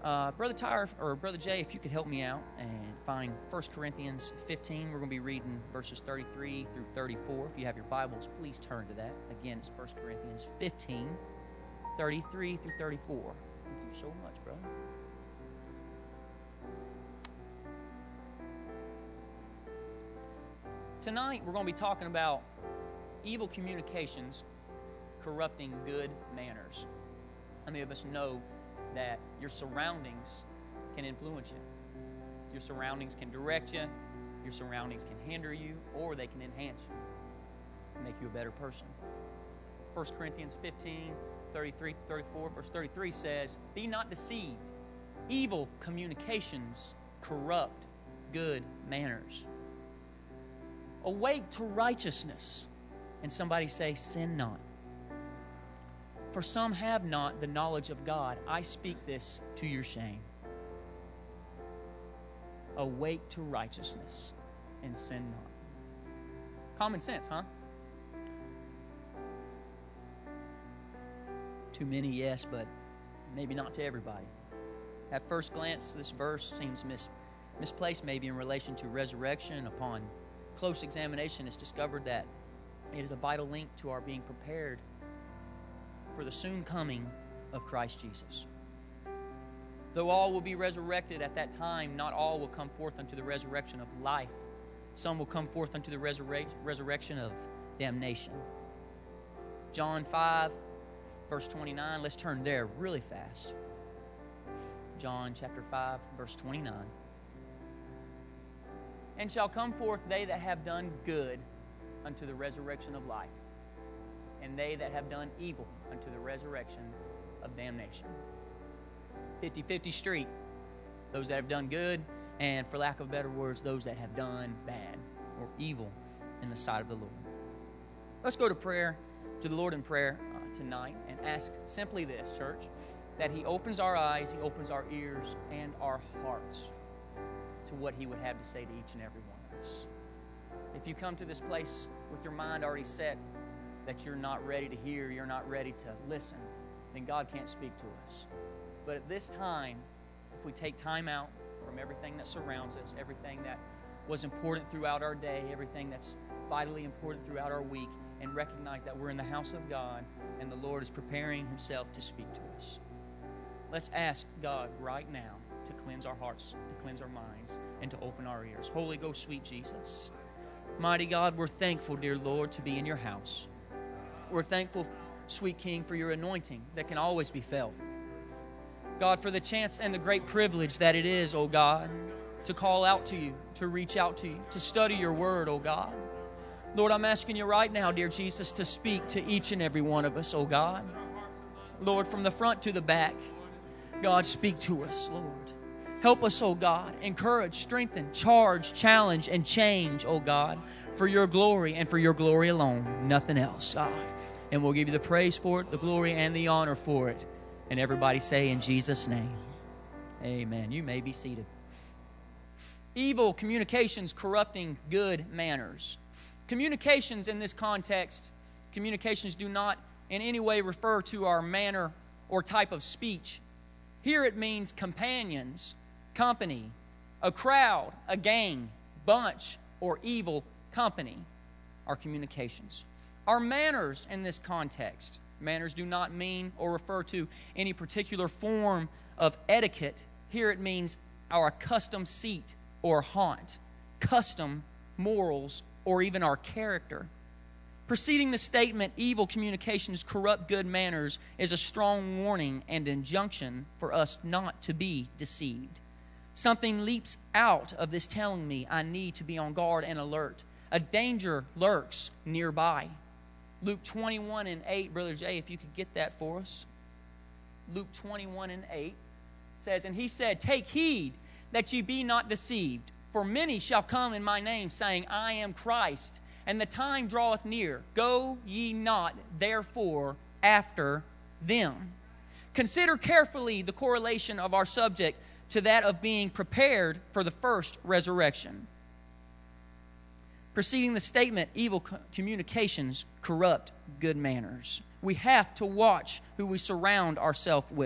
Brother Tyler or Brother Jay, if you could help me out and find 1 Corinthians 15. We're going to be reading verses 33 through 34. If you have your Bibles, please turn to that. Again, it's 1 Corinthians 15, 33 through 34. Thank you so much, brother. Tonight, we're going to be talking about evil communications corrupting good manners. How many of us know that your surroundings can influence you? Your surroundings can direct you, your surroundings can hinder you, or they can enhance you, make you a better person. 1 Corinthians 15, 33, 34, verse 33 says, "Be not deceived. Evil communications corrupt good manners. Awake to righteousness." And somebody say, "Sin not. For some have not the knowledge of God. I speak this to your shame." Awake to righteousness and sin not. Common sense, huh? Too many, yes, but maybe not to everybody. At first glance, this verse seems misplaced maybe in relation to resurrection. Upon close examination, it's discovered that it is a vital link to our being prepared for the soon coming of Christ Jesus. Though all will be resurrected at that time, not all will come forth unto the resurrection of life. Some will come forth unto the resurrection of damnation. John 5, verse 29. Let's turn there really fast. John chapter 5, verse 29. "And shall come forth they that have done good unto the resurrection of life, and they that have done evil unto the resurrection of damnation." 50-50 street. Those that have done good, and for lack of better words, those that have done bad or evil in the sight of the Lord. Let's go to prayer, to the Lord in prayer tonight, and ask simply this, church, that He opens our eyes, He opens our ears and our hearts to what He would have to say to each and every one of us. If you come to this place with your mind already set that you're not ready to hear, you're not ready to listen, then God can't speak to us. But at this time, if we take time out from everything that surrounds us, everything that was important throughout our day, everything that's vitally important throughout our week, and recognize that we're in the house of God and the Lord is preparing Himself to speak to us. Let's ask God right now to cleanse our hearts, to cleanse our minds, and to open our ears. Holy Ghost, sweet Jesus. Mighty God, we're thankful, dear Lord, to be in your house. We're thankful, sweet King, for your anointing that can always be felt. God, for the chance and the great privilege that it is, oh God, to call out to you, to reach out to you, to study your word, oh God. Lord, I'm asking you right now, dear Jesus, to speak to each and every one of us, oh God. Lord, from the front to the back, God, speak to us, Lord. Help us, oh God. Encourage, strengthen, charge, challenge, and change, oh God, for your glory and for your glory alone. Nothing else, God. And we'll give you the praise for it, the glory, and the honor for it. And everybody say, in Jesus' name, amen. You may be seated. Evil communications corrupting good manners. Communications in this context, communications do not in any way refer to our manner or type of speech. Here it means companions, company, a crowd, a gang, bunch, or evil company are communications. Our manners in this context, manners do not mean or refer to any particular form of etiquette. Here it means our accustomed seat or haunt, custom, morals, or even our character. Preceding the statement, evil communications corrupt good manners, is a strong warning and injunction for us not to be deceived. Something leaps out of this telling me I need to be on guard and alert. A danger lurks nearby. Luke 21:8, Brother Jay, if you could get that for us. Luke 21:8 says, "And he said, Take heed that ye be not deceived, for many shall come in my name, saying, I am Christ, and the time draweth near. Go ye not therefore after them." Consider carefully the correlation of our subject to that of being prepared for the first resurrection. Preceding the statement, evil communications corrupt good manners. We have to watch who we surround ourselves with.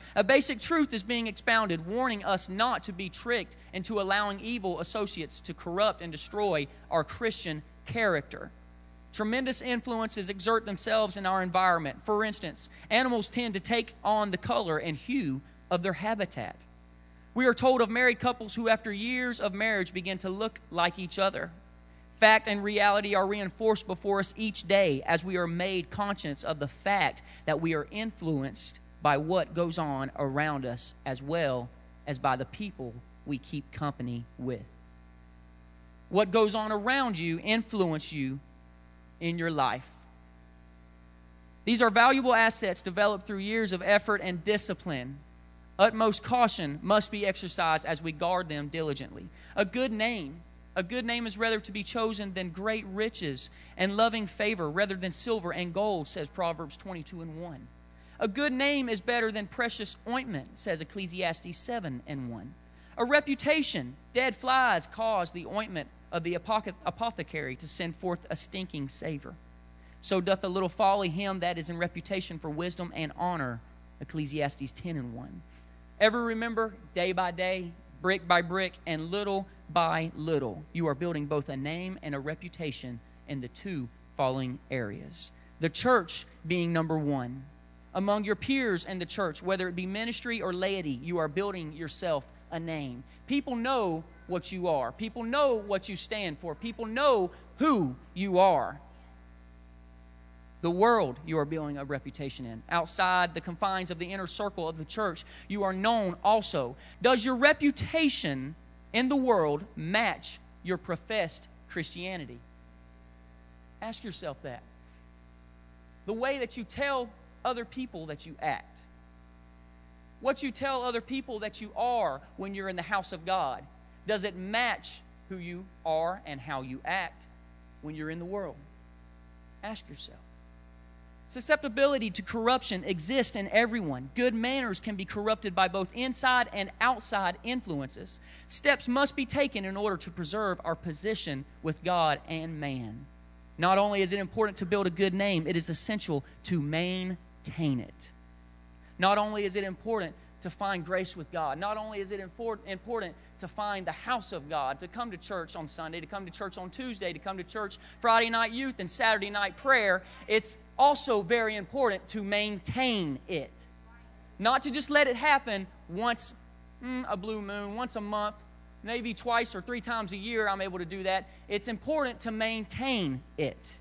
A basic truth is being expounded, warning us not to be tricked into allowing evil associates to corrupt and destroy our Christian character. Tremendous influences exert themselves in our environment. For instance, animals tend to take on the color and hue of their habitat. We are told of married couples who, after years of marriage, begin to look like each other. Fact and reality are reinforced before us each day as we are made conscious of the fact that we are influenced by what goes on around us as well as by the people we keep company with. What goes on around you influences you in your life. These are valuable assets developed through years of effort and discipline. Utmost caution must be exercised as we guard them diligently. A good name is rather to be chosen than great riches, and loving favor rather than silver and gold, says Proverbs 22:1. A good name is better than precious ointment, says Ecclesiastes 7:1. A reputation, dead flies cause the ointment of the apothecary to send forth a stinking savor. So doth a little folly him that is in reputation for wisdom and honor, Ecclesiastes 10:1. Ever remember, day by day, brick by brick, and little by little, you are building both a name and a reputation in the two following areas. The church being number one. Among your peers in the church, whether it be ministry or laity, you are building yourself a name. People know what you are. People know what you stand for. People know who you are. The world you are building a reputation in. Outside the confines of the inner circle of the church, you are known also. Does your reputation in the world match your professed Christianity? Ask yourself that. The way that you tell other people that you act. What you tell other people that you are when you're in the house of God. Does it match who you are and how you act when you're in the world? Ask yourself. Susceptibility to corruption exists in everyone. Good manners can be corrupted by both inside and outside influences. Steps must be taken in order to preserve our position with God and man. Not only is it important to build a good name, it is essential to maintain it. Not only is it important to find grace with God, not only is it important to find the house of God, to come to church on Sunday, to come to church on Tuesday, to come to church Friday night youth and Saturday night prayer, it's also very important to maintain it. Not to just let it happen once a blue moon, once a month, maybe twice or 3 times a year I'm able to do that. It's important to maintain it.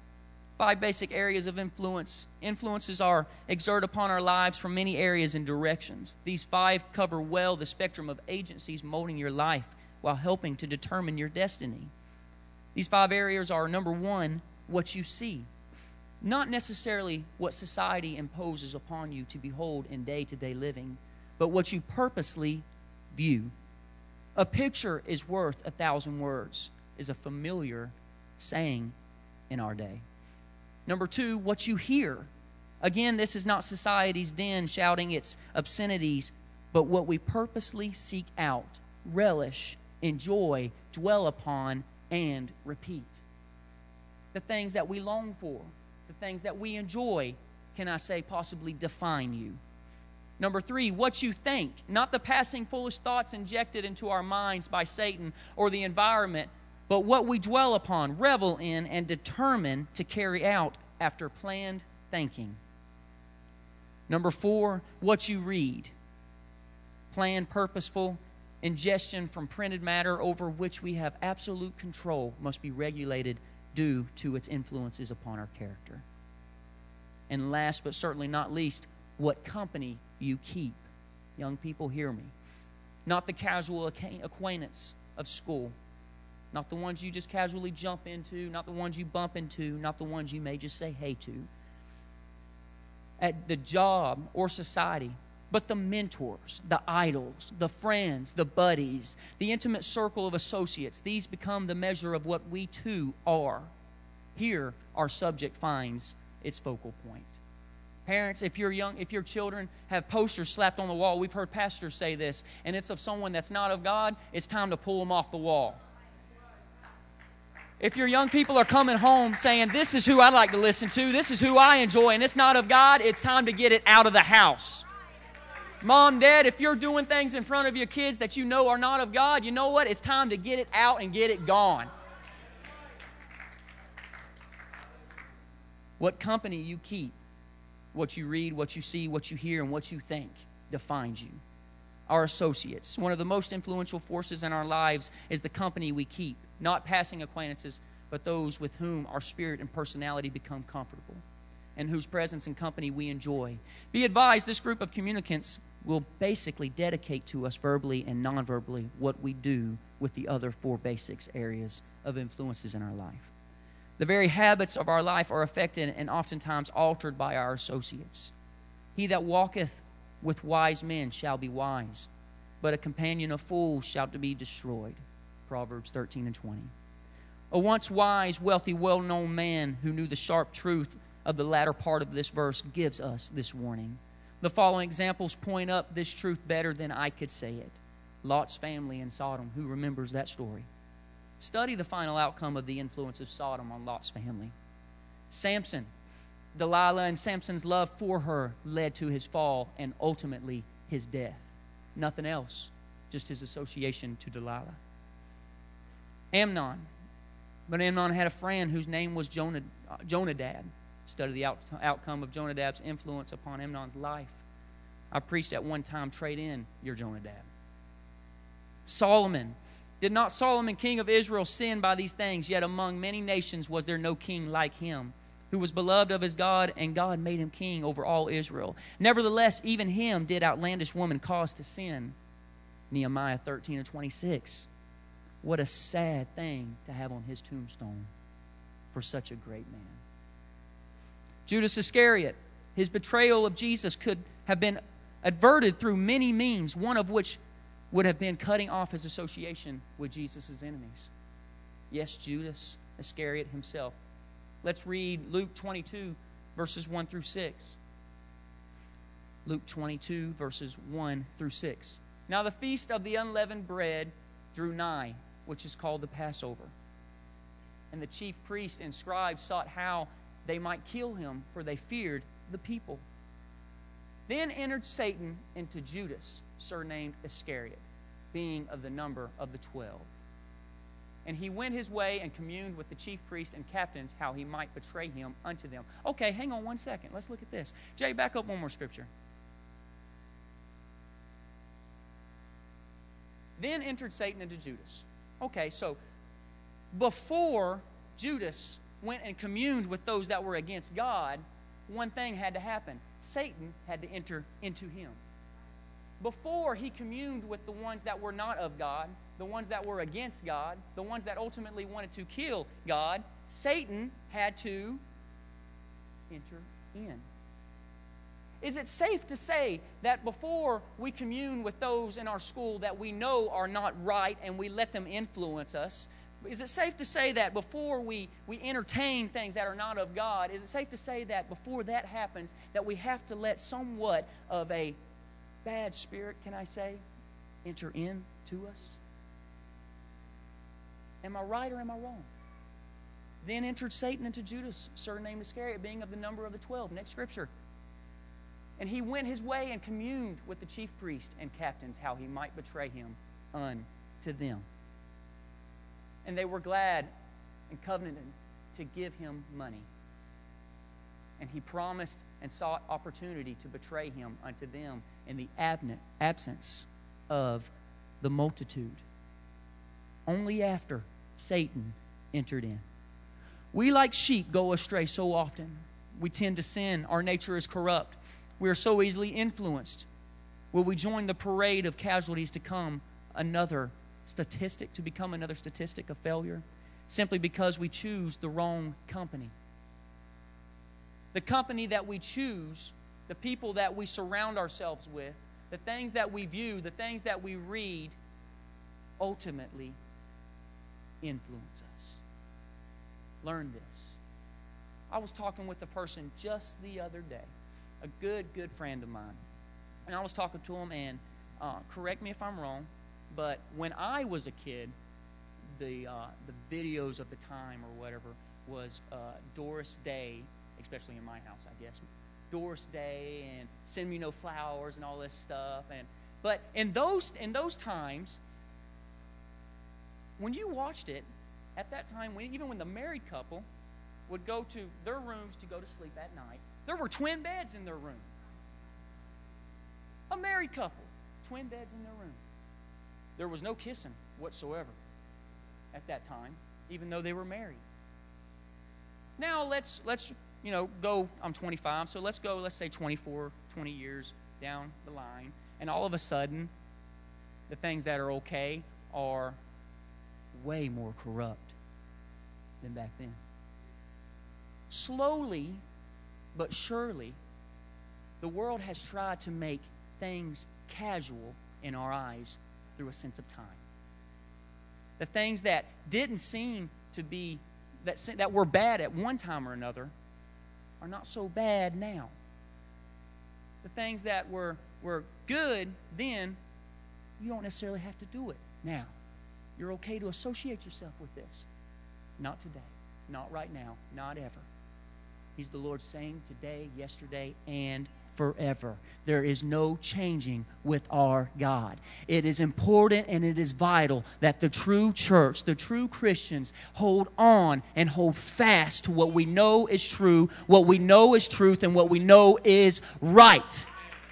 5 basic areas of influence. Influences are exerted upon our lives from many areas and directions. These 5 cover well the spectrum of agencies molding your life while helping to determine your destiny. These 5 areas are, number 1, what you see. Not necessarily what society imposes upon you to behold in day-to-day living, but what you purposely view. A picture is worth 1,000 words is a familiar saying in our day. Number 2, what you hear. Again, this is not society's din shouting its obscenities, but what we purposely seek out, relish, enjoy, dwell upon, and repeat. The things that we long for, the things that we enjoy, can I say, possibly define you. Number 3, what you think. Not the passing foolish thoughts injected into our minds by Satan or the environment, but what we dwell upon, revel in, and determine to carry out after planned thinking. Number 4, what you read. Planned, purposeful ingestion from printed matter over which we have absolute control must be regulated due to its influences upon our character. And last but certainly not least, what company you keep. Young people, hear me. Not the casual acquaintance of school. Not the ones you just casually jump into, not the ones you bump into, not the ones you may just say hey to. At the job or society, but the mentors, the idols, the friends, the buddies, the intimate circle of associates. These become the measure of what we too are. Here, our subject finds its focal point. Parents, if your children have posters slapped on the wall, we've heard pastors say this, and it's of someone that's not of God, it's time to pull them off the wall. If your young people are coming home saying, this is who I like to listen to, this is who I enjoy, and it's not of God, it's time to get it out of the house. Mom, Dad, if you're doing things in front of your kids that you know are not of God, you know what? It's time to get it out and get it gone. What company you keep, what you read, what you see, what you hear, and what you think defines you. Our associates. One of the most influential forces in our lives is the company we keep, not passing acquaintances, but those with whom our spirit and personality become comfortable, and whose presence and company we enjoy. Be advised, this group of communicants will basically dedicate to us verbally and non-verbally what we do with the other four basics areas of influences in our life. The very habits of our life are affected and oftentimes altered by our associates. He that walketh with wise men shall be wise, but a companion of fools shall be destroyed. Proverbs 13 and 20. A once wise, wealthy, well-known man who knew the sharp truth of the latter part of this verse gives us this warning. The following examples point up this truth better than I could say it. Lot's family in Sodom. Who remembers that story? Study the final outcome of the influence of Sodom on Lot's family. Samson. Delilah and Samson's love for her led to his fall and ultimately his death. Nothing else, just his association to Delilah. Amnon. But Amnon had a friend whose name was Jonadab. Study the outcome of Jonadab's influence upon Amnon's life. I preached at one time, trade in your Jonadab. Solomon. Did not Solomon, king of Israel, sin by these things? Yet among many nations was there no king like him, who was beloved of his God, and God made him king over all Israel. Nevertheless, even him did outlandish woman cause to sin. Nehemiah 13 and 26. What a sad thing to have on his tombstone for such a great man. Judas Iscariot. His betrayal of Jesus could have been averted through many means, one of which would have been cutting off his association with Jesus' enemies. Yes, Judas Iscariot himself. Let's read Luke 22, verses 1 through 6. Luke 22, verses 1 through 6. Now the feast of the unleavened bread drew nigh, which is called the Passover. And the chief priests and scribes sought how they might kill him, for they feared the people. Then entered Satan into Judas, surnamed Iscariot, being of the number of the 12. And he went his way and communed with the chief priests and captains how he might betray him unto them. Okay, hang on one second. Let's look at this. Jay, back up one more scripture. Then entered Satan into Judas. Okay, so before Judas went and communed with those that were against God, one thing had to happen. Satan had to enter into him. Before he communed with the ones that were not of God, the ones that were against God, the ones that ultimately wanted to kill God, Satan had to enter in. Is it safe to say that before we commune with those in our school that we know are not right and we let them influence us, is it safe to say that before we entertain things that are not of God, is it safe to say that before that happens that we have to let somewhat of a bad spirit, can I say, enter in to us? Am I right or am I wrong? Then entered Satan into Judas, surnamed Iscariot, being of the number of the 12. Next scripture. And he went his way and communed with the chief priest and captains how he might betray him unto them. And they were glad and covenanted to give him money. And he promised and sought opportunity to betray him unto them in the absence of the multitude. Only after Satan entered in. We like sheep go astray so often. We tend to sin. Our nature is corrupt. We are so easily influenced. Will we join the parade of casualties to become another statistic of failure, simply because we choose the wrong company? The company that we choose, the people that we surround ourselves with, the things that we view, the things that we read, ultimately influence us. Learn this. I was talking with a person just the other day, a good friend of mine. And I was talking to him, and correct me if I'm wrong, but when I was a kid, the videos of the time or whatever was Doris Day, especially in my house, I guess, Doris Day and Send Me No Flowers and all this stuff. But in those times, when you watched it, at that time, even when the married couple would go to their rooms to go to sleep at night, there were twin beds in their room. A married couple, twin beds in their room. There was no kissing whatsoever at that time, even though they were married. Now let's go, I'm 25, so let's say 24, 20 years down the line, and all of a sudden, the things that are okay are way more corrupt than back then. Slowly but surely, the world has tried to make things casual in our eyes through a sense of time. The things that didn't seem to be, that were bad at one time or another, are not so bad now. The things that were good then, you don't necessarily have to do it now. You're okay to associate yourself with this. Not today, not right now, not ever. He's the Lord saying today, yesterday, and forever. There is no changing with our God. It is important and it is vital that the true church, the true Christians, hold on and hold fast to what we know is true, what we know is truth, and what we know is right.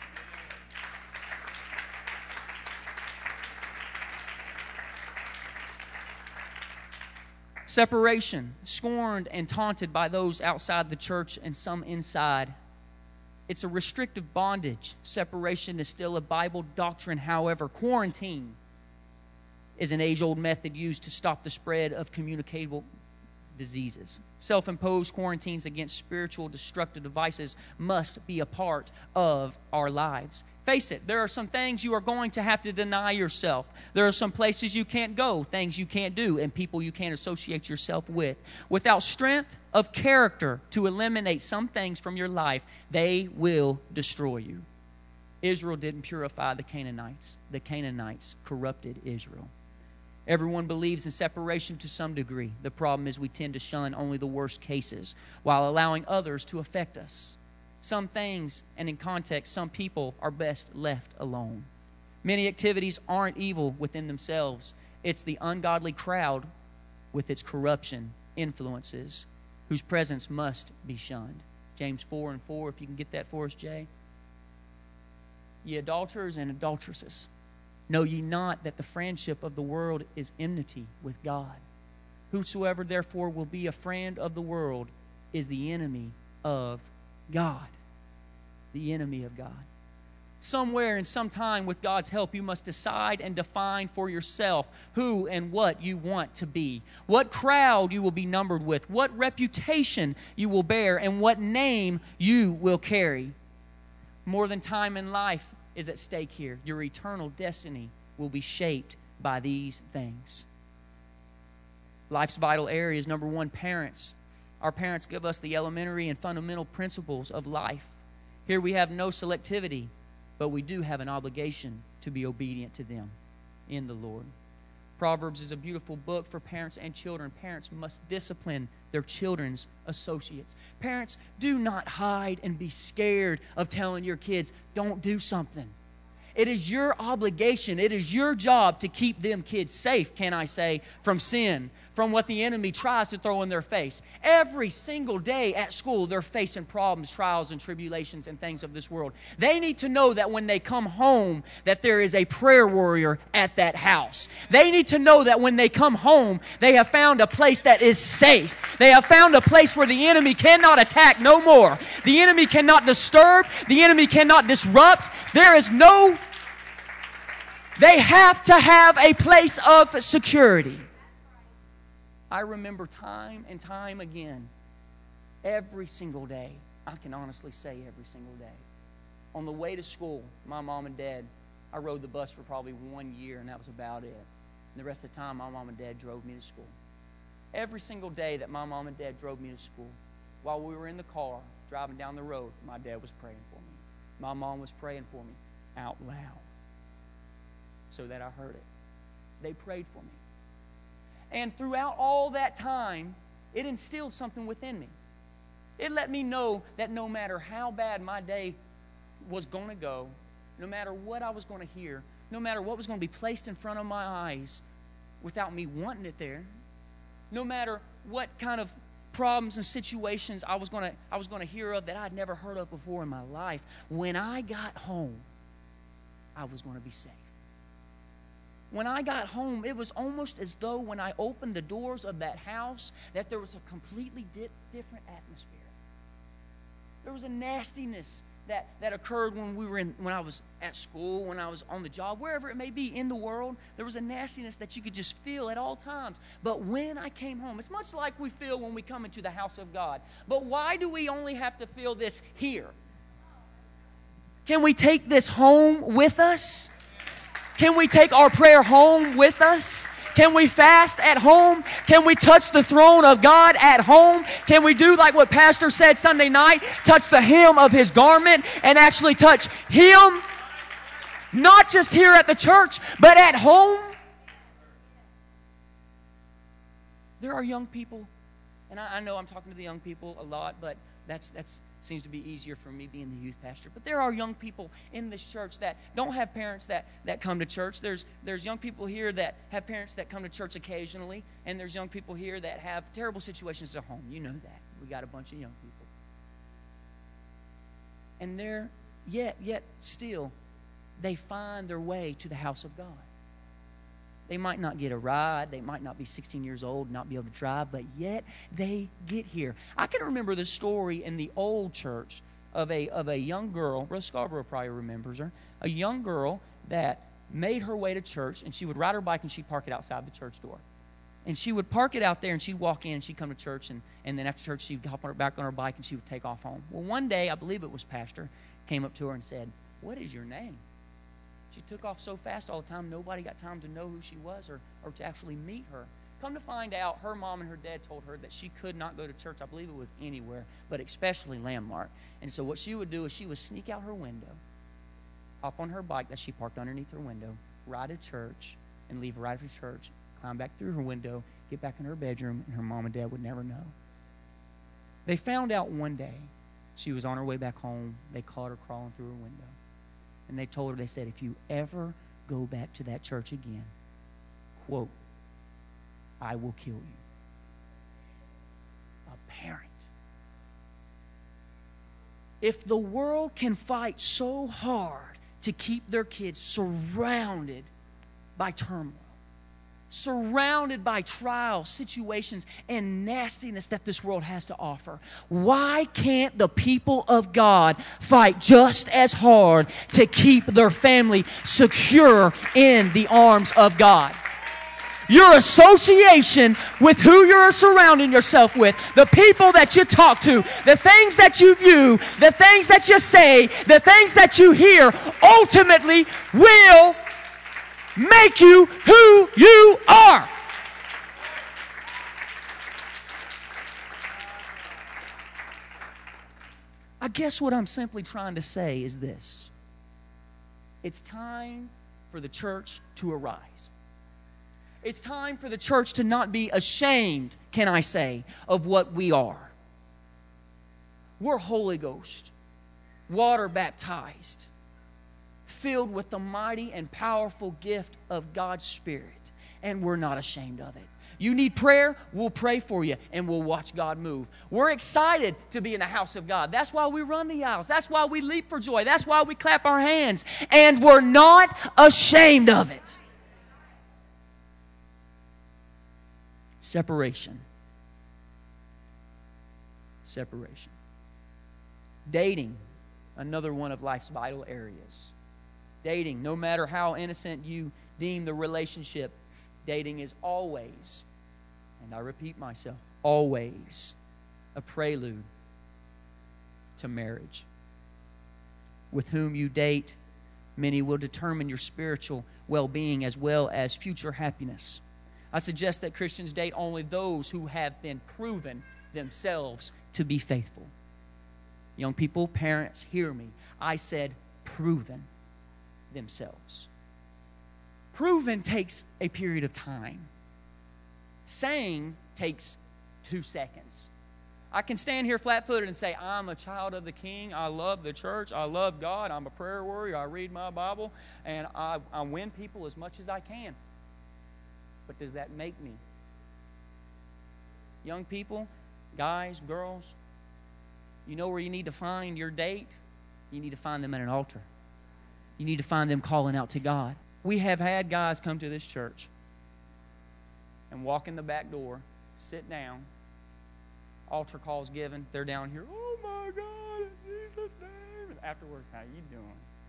Separation, scorned and taunted by those outside the church and some inside. It's a restrictive bondage. Separation is still a Bible doctrine. However, quarantine is an age-old method used to stop the spread of communicable diseases. Self-imposed quarantines against spiritual destructive devices must be a part of our lives. Face it, there are some things you are going to have to deny yourself. There are some places you can't go, things you can't do, and people you can't associate yourself with. Without strength of character to eliminate some things from your life, they will destroy you. Israel didn't purify the Canaanites. The Canaanites corrupted Israel. Everyone believes in separation to some degree. The problem is we tend to shun only the worst cases while allowing others to affect us. Some things, and in context, some people are best left alone. Many activities aren't evil within themselves. It's the ungodly crowd with its corruption influences whose presence must be shunned. James 4:4, if you can get that for us, Jay. Ye adulterers and adulteresses, know ye not that the friendship of the world is enmity with God? Whosoever therefore will be a friend of the world is the enemy of God. The enemy of God. Somewhere in some time, with God's help, you must decide and define for yourself who and what you want to be, what crowd you will be numbered with, what reputation you will bear, and what name you will carry. More than time in life is at stake here. Your eternal destiny will be shaped by these things. Life's vital areas. Number one, parents. Our parents give us the elementary and fundamental principles of life. Here we have no selectivity, but we do have an obligation to be obedient to them in the Lord. Proverbs is a beautiful book for parents and children. Parents must discipline their children's associates. Parents, do not hide and be scared of telling your kids, don't do something. It is your obligation, it is your job to keep them kids safe, can I say, from sin, from what the enemy tries to throw in their face. Every single day at school, they're facing problems, trials, and tribulations and things of this world. They need to know that when they come home, that there is a prayer warrior at that house. They need to know that when they come home, they have found a place that is safe. They have found a place where the enemy cannot attack no more. The enemy cannot disturb. The enemy cannot disrupt. There is no... They have to have a place of security. I remember time and time again, every single day, I can honestly say every single day, on the way to school, my mom and dad, I rode the bus for probably 1 year, and that was about it. And the rest of the time, my mom and dad drove me to school. Every single day that my mom and dad drove me to school, while we were in the car, driving down the road, my dad was praying for me. My mom was praying for me out loud, so that I heard it. They prayed for me. And throughout all that time, it instilled something within me. It let me know that no matter how bad my day was going to go, no matter what I was going to hear, no matter what was going to be placed in front of my eyes without me wanting it there, no matter what kind of problems and situations I was going to hear of that I'd never heard of before in my life, when I got home, I was going to be safe. When I got home, it was almost as though when I opened the doors of that house that there was a completely different atmosphere. There was a nastiness that occurred when I was at school, when I was on the job, wherever it may be in the world. There was a nastiness that you could just feel at all times. But when I came home, it's much like we feel when we come into the house of God. But why do we only have to feel this here? Can we take this home with us? Can we take our prayer home with us? Can we fast at home? Can we touch the throne of God at home? Can we do like what Pastor said Sunday night? Touch the hem of His garment and actually touch Him? Not just here at the church, but at home? There are young people, and I know I'm talking to the young people a lot, but that's seems to be easier for me being the youth pastor. But there are young people in this church that don't have parents that come to church. There's young people here that have parents that come to church occasionally, and there's young people here that have terrible situations at home. You know that. We got a bunch of young people. And they're yet still, they find their way to the house of God. They might not get a ride. They might not be 16 years old and not be able to drive, but yet they get here. I can remember the story in the old church of a young girl. Brother Scarborough probably remembers her. A young girl that made her way to church, and she would ride her bike and she'd park it outside the church door. And she would park it out there, and she'd walk in and she'd come to church, and then after church she'd hop back on her bike and she would take off home. Well, one day, I believe it was Pastor, came up to her and said, "What is your name?" She took off so fast all the time, nobody got time to know who she was or to actually meet her. Come to find out, her mom and her dad told her that she could not go to church. I believe it was anywhere, but especially Landmark. And so what she would do is she would sneak out her window, hop on her bike that she parked underneath her window, ride to church, and leave right after church, climb back through her window, get back in her bedroom, and her mom and dad would never know. They found out one day she was on her way back home. They caught her crawling through her window. And they told her, they said, "If you ever go back to that church again, quote, I will kill you." A parent. If the world can fight so hard to keep their kids surrounded by turmoil, surrounded by trials, situations, and nastiness that this world has to offer, why can't the people of God fight just as hard to keep their family secure in the arms of God? Your association with who you're surrounding yourself with, the people that you talk to, the things that you view, the things that you say, the things that you hear, ultimately will make you who you are. I guess what I'm simply trying to say is this. It's time for the church to arise. It's time for the church to not be ashamed, can I say, of what we are. We're Holy Ghost, water baptized, filled with the mighty and powerful gift of God's Spirit, and we're not ashamed of it. You need prayer, we'll pray for you, and we'll watch God move. We're excited to be in the house of God. That's why we run the aisles. That's why we leap for joy. That's why we clap our hands, and we're not ashamed of it. Separation. Separation. Dating, another one of life's vital areas. Dating, no matter how innocent you deem the relationship, dating is always, and I repeat myself, always a prelude to marriage. With whom you date, many will determine your spiritual well-being as well as future happiness. I suggest that Christians date only those who have been proven themselves to be faithful. Young people, parents, hear me. I said proven themselves. Proven takes a period of time. Saying takes 2 seconds. I can stand here flat-footed and say, I'm a child of the King. I love the church. I love God. I'm a prayer warrior. I read my Bible. And I win people as much as I can. But does that make me? Young people, guys, girls, you know where you need to find your date? You need to find them at an altar. You need to find them calling out to God. We have had guys come to this church and walk in the back door, sit down, altar calls given. They're down here, oh my God, in Jesus' name. And afterwards, how you doing?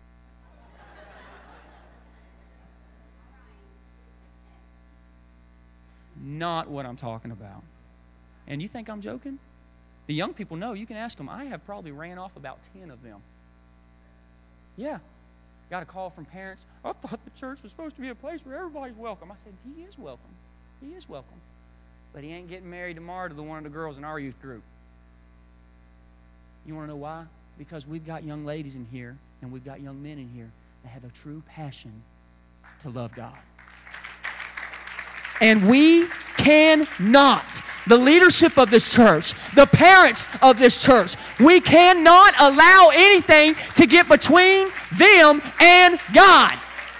Not what I'm talking about. And you think I'm joking? The young people know. You can ask them. I have probably ran off about 10 of them. Yeah. Got a call from parents. I thought the church was supposed to be a place where everybody's welcome. I said, he is welcome. He is welcome. But he ain't getting married tomorrow to one of the girls in our youth group. You want to know why? Because we've got young ladies in here and we've got young men in here that have a true passion to love God. And we cannot, the leadership of this church, the parents of this church, we cannot allow anything to get between them and God.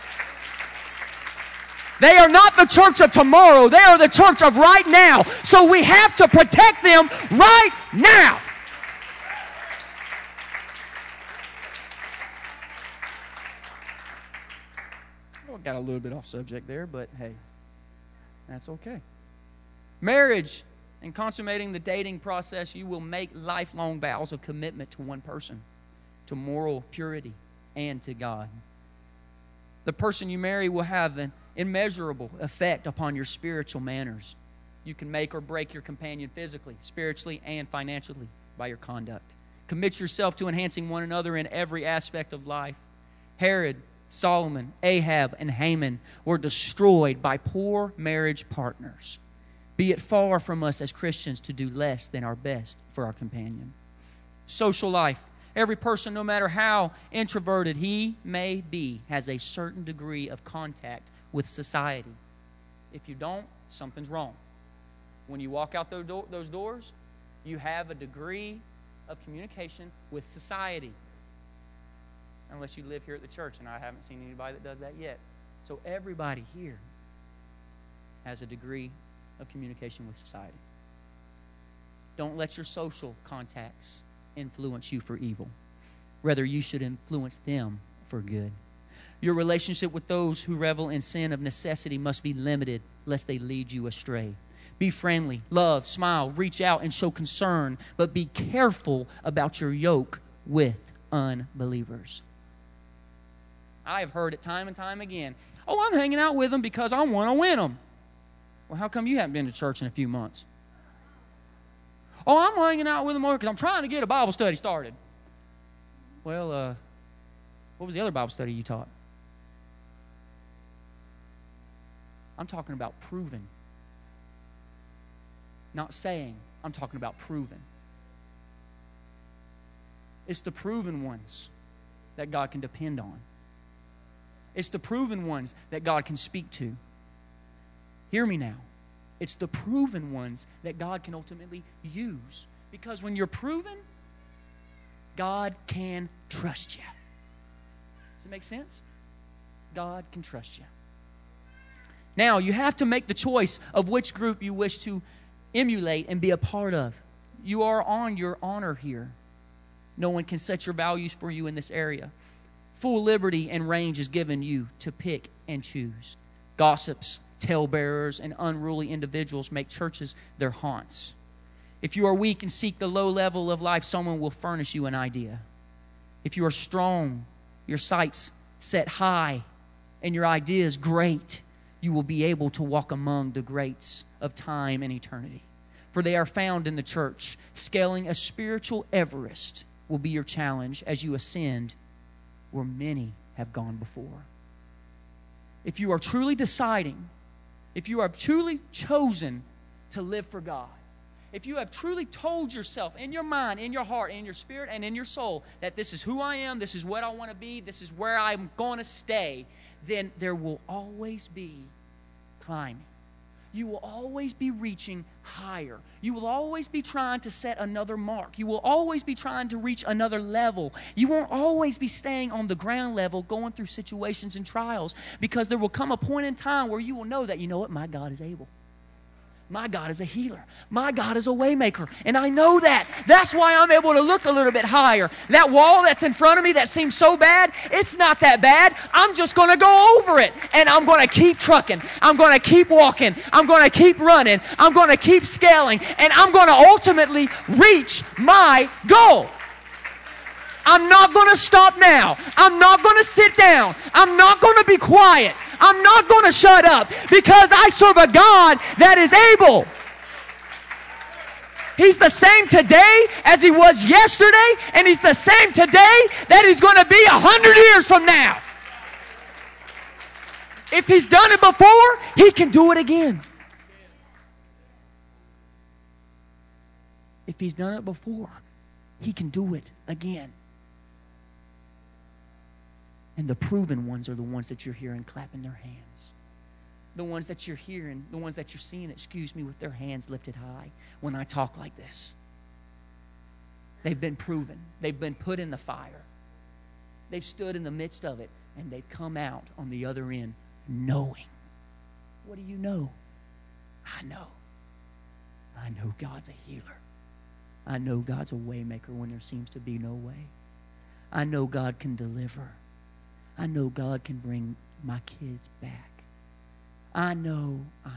They are not the church of tomorrow. They are the church of right now. So we have to protect them right now. Well, got a little bit off subject there, but hey, that's okay. Marriage and consummating the dating process, you will make lifelong vows of commitment to one person, to moral purity, and to God. The person you marry will have an immeasurable effect upon your spiritual manners. You can make or break your companion physically, spiritually, and financially by your conduct. Commit yourself to enhancing one another in every aspect of life. Herod, Solomon, Ahab, and Haman were destroyed by poor marriage partners. Be it far from us as Christians to do less than our best for our companion. Social life. Every person, no matter how introverted he may be, has a certain degree of contact with society. If you don't, something's wrong. When you walk out those doors, you have a degree of communication with society. Unless you live here at the church, and I haven't seen anybody that does that yet. So everybody here has a degree of communication with society. Don't let your social contacts influence you for evil. Rather, you should influence them for good. Your relationship with those who revel in sin of necessity must be limited, lest they lead you astray. Be friendly, love, smile, reach out, and show concern, but be careful about your yoke with unbelievers. I have heard it time and time again. Oh, I'm hanging out with them because I want to win them. Well, how come you haven't been to church in a few months? Oh, I'm hanging out with them because I'm trying to get a Bible study started. Well, what was the other Bible study you taught? I'm talking about proving. Not saying. I'm talking about proving. It's the proven ones that God can depend on. It's the proven ones that God can speak to. Hear me now. It's the proven ones that God can ultimately use. Because when you're proven, God can trust you. Does it make sense? God can trust you. Now, you have to make the choice of which group you wish to emulate and be a part of. You are on your honor here. No one can set your values for you in this area. Full liberty and range is given you to pick and choose. Gossips, talebearers, and unruly individuals make churches their haunts. If you are weak and seek the low level of life, someone will furnish you an idea. If you are strong, your sights set high, and your ideas great, you will be able to walk among the greats of time and eternity. For they are found in the church. Scaling a spiritual Everest will be your challenge as you ascend where many have gone before. If you are truly deciding, if you are truly chosen to live for God, if you have truly told yourself in your mind, in your heart, in your spirit, and in your soul that this is who I am, this is what I want to be, this is where I'm going to stay, then there will always be climbing. you will always be reaching higher. You will always be trying to set another mark. You will always be trying to reach another level. You won't always be staying on the ground level going through situations and trials, because there will come a point in time where you will know that, you know what, my God is able. My God is a healer. My God is a waymaker. And I know that. That's why I'm able to look a little bit higher. That wall that's in front of me that seems so bad, it's not that bad. I'm just going to go over it. And I'm going to keep trucking. I'm going to keep walking. I'm going to keep running. I'm going to keep scaling. And I'm going to ultimately reach my goal. I'm not going to stop now. I'm not going to sit down. I'm not going to be quiet. I'm not going to shut up, because I serve a God that is able. He's the same today as He was yesterday, and He's the same today that He's going to be 100 years from now. If He's done it before, He can do it again. If He's done it before, He can do it again. And the proven ones are the ones that you're hearing clapping their hands. The ones that you're hearing, the ones that you're seeing, with their hands lifted high when I talk like this. They've been proven. They've been put in the fire. They've stood in the midst of it, and they've come out on the other end knowing. What do you know? I know. I know God's a healer. I know God's a waymaker when there seems to be no way. I know God can deliver. I know God can bring my kids back. I know.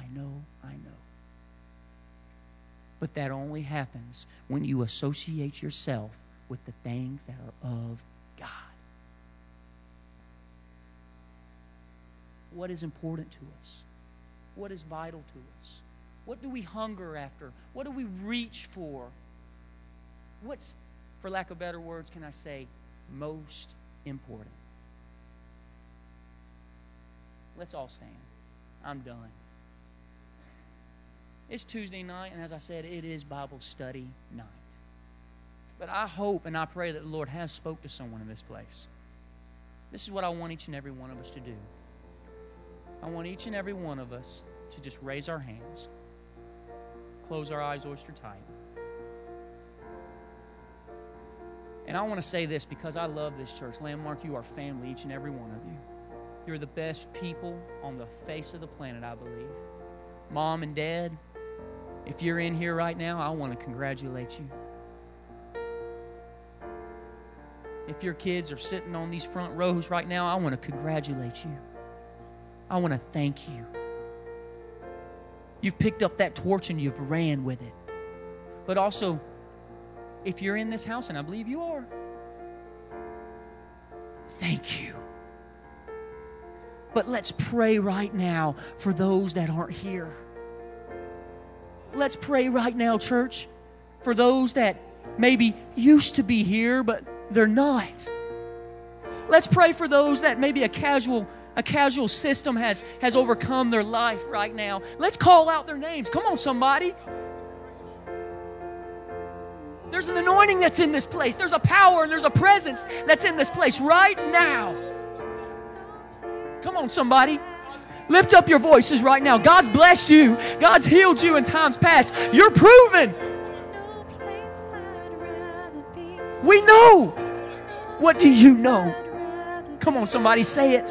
But that only happens when you associate yourself with the things that are of God. What is important to us? What is vital to us? What do we hunger after? What do we reach for? What's, for lack of better words, can I say, most important? Let's all stand. I'm done. It's Tuesday night, and as I said, it is Bible study night. But I hope and I pray that the Lord has spoke to someone in this place. This is what I want each and every one of us to do. I want each and every one of us to just raise our hands, close our eyes oyster tight. And I want to say this because I love this church. Landmark, you are family, each and every one of you. You're the best people on the face of the planet, I believe. Mom and Dad, if you're in here right now, I want to congratulate you. If your kids are sitting on these front rows right now, I want to congratulate you. I want to thank you. You've picked up that torch and you've ran with it. But also, if you're in this house, and I believe you are, thank you. But let's pray right now for those that aren't here. Let's pray right now, church, for those that maybe used to be here, but they're not. Let's pray for those that maybe a casual system has overcome their life right now. Let's call out their names. Come on, somebody. There's an anointing that's in this place. There's a power and there's a presence that's in this place right now. Come on, somebody. Lift up your voices right now. God's blessed you. God's healed you in times past. You're proven. We know. What do you know? Come on, somebody, say it.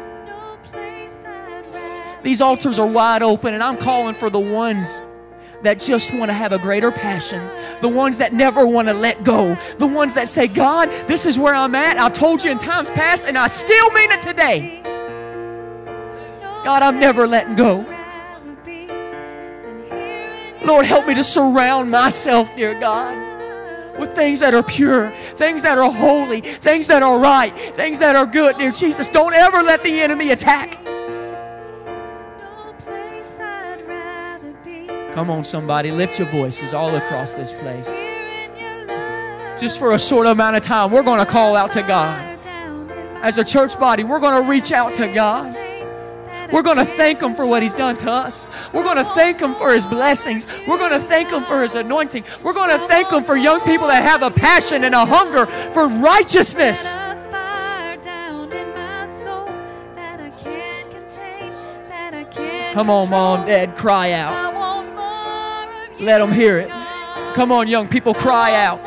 These altars are wide open, and I'm calling for the ones that just want to have a greater passion, the ones that never want to let go, the ones that say, God, this is where I'm at. I've told you in times past, and I still mean it today. God, I'm never letting go. Lord, help me to surround myself, dear God, with things that are pure, things that are holy, things that are right, things that are good, dear Jesus. Don't ever let the enemy attack. Come on, somebody, lift your voices all across this place. Just for a short amount of time, we're going to call out to God. As a church body, we're going to reach out to God. We're going to thank Him for what He's done to us. We're going to thank Him for His blessings. We're going to thank Him for His anointing. We're going to thank Him for young people that have a passion and a hunger for righteousness. Fire down in my soul that I can't contain, that I can't Come on, Mom, Dad, cry out. Let them hear it. Come on, young people, cry out.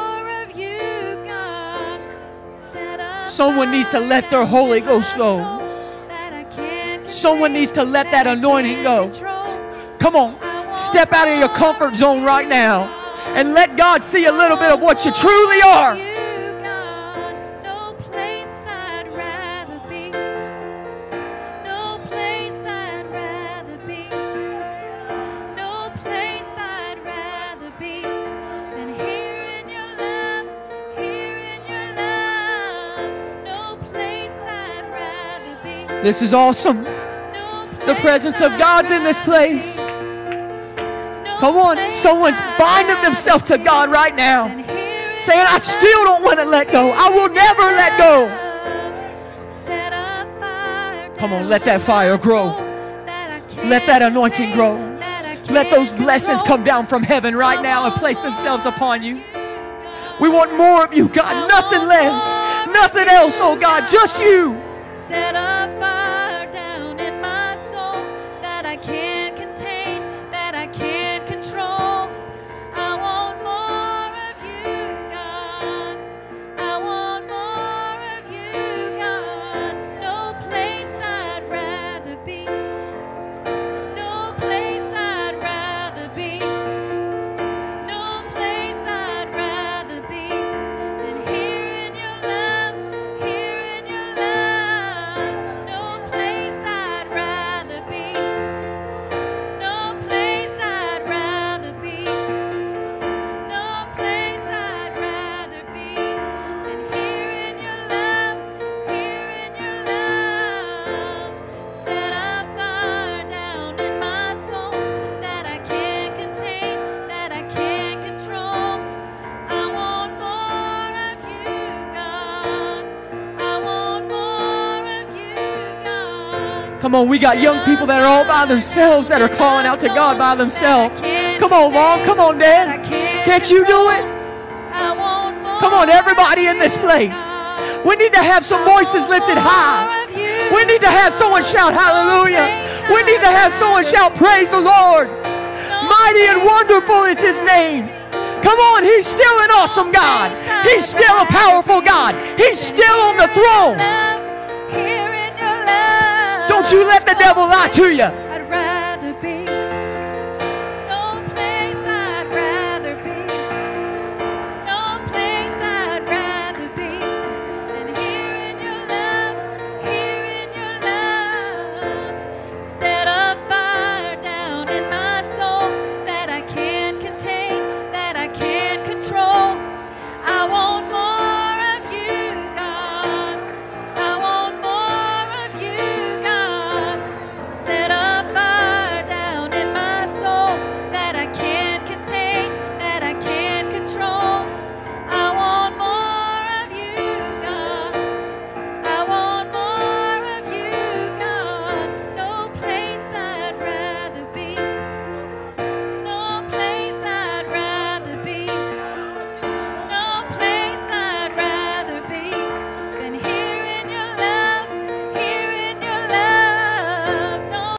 Someone needs to let their Holy Ghost go. Someone needs to let that anointing go. Come on, step out of your comfort zone right now and let God see a little bit of what you truly are. This is awesome. The presence of God's in this place. Come on, someone's binding themselves to God right now, saying, I still don't want to let go. I will never let go. Come on, let that fire grow. Let that anointing grow. Let those blessings come down from heaven right now and place themselves upon you. We want more of you, God. Nothing less. Nothing else, oh God. Just you. Set a fire down in my soul that I can't contain, that I can't control. I want more of you, God. I want more of you, God. No place I'd rather be. No place I'd rather be. No place I'd rather be than here in your love, here in your love. No place I'd rather be. No place I'd rather be. No place I'd rather be than here in your love, here in your love. Set a fire down in my soul that I can't contain, that I can't control. I want more of you, God. I want more of you, God. Come on, we got young people that are all by themselves that are calling out to God by themselves. Come on, Mom. Come on, Dad. Can't you do it? I want more. Come on, everybody in this place. We need to have some voices lifted high. We need to have someone shout hallelujah. We need to have someone shout praise the Lord. Mighty and wonderful is His name. Come on, He's still an awesome God. He's still a powerful God. He's still on the throne. Here in your love. Don't you let the devil lie to you.